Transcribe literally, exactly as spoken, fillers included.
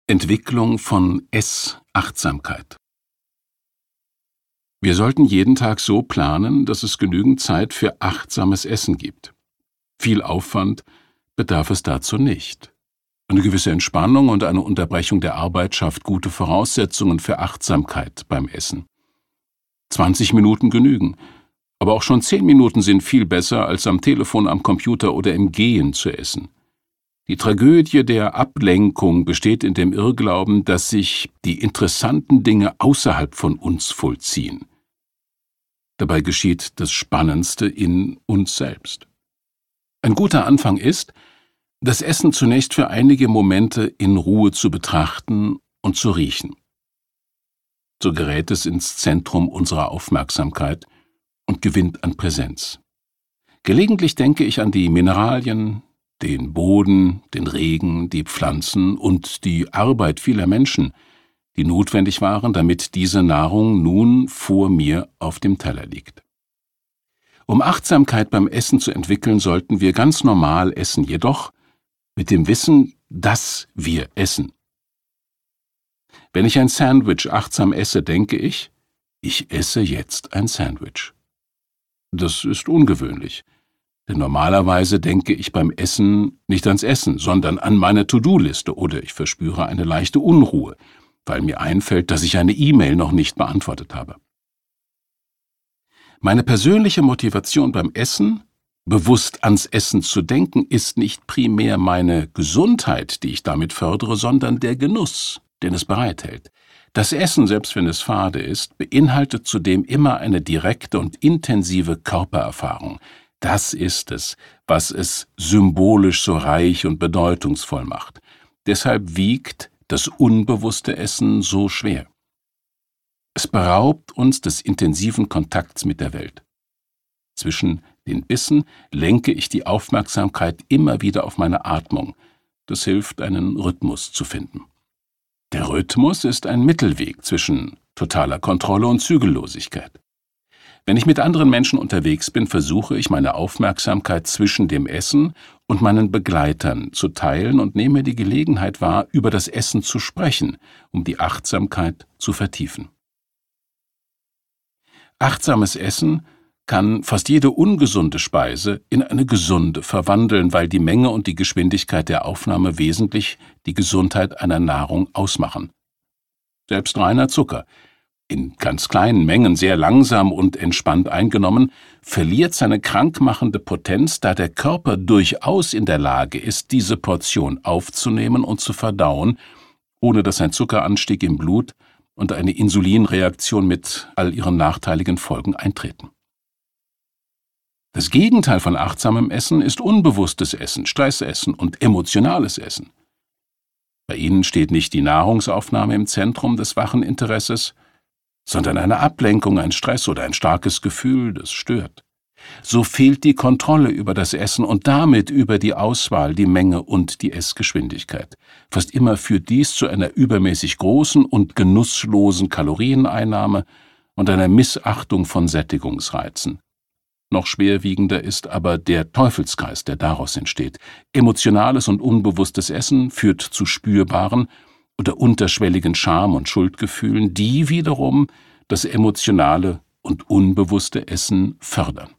Entwicklung von Essachtsamkeit. Wir sollten jeden Tag so planen, dass es genügend Zeit für achtsames Essen gibt. Viel Aufwand bedarf es dazu nicht. Eine gewisse Entspannung und eine Unterbrechung der Arbeit schafft gute Voraussetzungen für Achtsamkeit beim Essen. zwanzig Minuten genügen, aber auch schon zehn Minuten sind viel besser, als am Telefon, am Computer oder im Gehen zu essen. Die Tragödie der Ablenkung besteht in dem Irrglauben, dass sich die interessanten Dinge außerhalb von uns vollziehen. Dabei geschieht das Spannendste in uns selbst. Ein guter Anfang ist, das Essen zunächst für einige Momente in Ruhe zu betrachten und zu riechen. So gerät es ins Zentrum unserer Aufmerksamkeit und gewinnt an Präsenz. Gelegentlich denke ich an die Mineralien, den Boden, den Regen, die Pflanzen und die Arbeit vieler Menschen, die notwendig waren, damit diese Nahrung nun vor mir auf dem Teller liegt. Um Achtsamkeit beim Essen zu entwickeln, sollten wir ganz normal essen, jedoch mit dem Wissen, dass wir essen. Wenn ich ein Sandwich achtsam esse, denke ich, ich esse jetzt ein Sandwich. Das ist ungewöhnlich. Denn normalerweise denke ich beim Essen nicht ans Essen, sondern an meine To-Do-Liste oder ich verspüre eine leichte Unruhe, weil mir einfällt, dass ich eine E-Mail noch nicht beantwortet habe. Meine persönliche Motivation beim Essen, bewusst ans Essen zu denken, ist nicht primär meine Gesundheit, die ich damit fördere, sondern der Genuss, den es bereithält. Das Essen, selbst wenn es fade ist, beinhaltet zudem immer eine direkte und intensive Körpererfahrung. Das ist es, was es symbolisch so reich und bedeutungsvoll macht. Deshalb wiegt das unbewusste Essen so schwer. Es beraubt uns des intensiven Kontakts mit der Welt. Zwischen den Bissen lenke ich die Aufmerksamkeit immer wieder auf meine Atmung. Das hilft, einen Rhythmus zu finden. Der Rhythmus ist ein Mittelweg zwischen totaler Kontrolle und Zügellosigkeit. Wenn ich mit anderen Menschen unterwegs bin, versuche ich, meine Aufmerksamkeit zwischen dem Essen und meinen Begleitern zu teilen und nehme die Gelegenheit wahr, über das Essen zu sprechen, um die Achtsamkeit zu vertiefen. Achtsames Essen kann fast jede ungesunde Speise in eine gesunde verwandeln, weil die Menge und die Geschwindigkeit der Aufnahme wesentlich die Gesundheit einer Nahrung ausmachen. Selbst reiner Zucker, in ganz kleinen Mengen sehr langsam und entspannt eingenommen, verliert seine krankmachende Potenz, da der Körper durchaus in der Lage ist, diese Portion aufzunehmen und zu verdauen, ohne dass ein Zuckeranstieg im Blut und eine Insulinreaktion mit all ihren nachteiligen Folgen eintreten. Das Gegenteil von achtsamem Essen ist unbewusstes Essen, Stressessen und emotionales Essen. Bei ihnen steht nicht die Nahrungsaufnahme im Zentrum des wachen Interesses, sondern eine Ablenkung, ein Stress oder ein starkes Gefühl, das stört. So fehlt die Kontrolle über das Essen und damit über die Auswahl, die Menge und die Essgeschwindigkeit. Fast immer führt dies zu einer übermäßig großen und genusslosen Kalorieneinnahme und einer Missachtung von Sättigungsreizen. Noch schwerwiegender ist aber der Teufelskreis, der daraus entsteht. Emotionales und unbewusstes Essen führt zu spürbaren oder unterschwelligen Scham- und Schuldgefühlen, die wiederum das emotionale und unbewusste Essen fördern.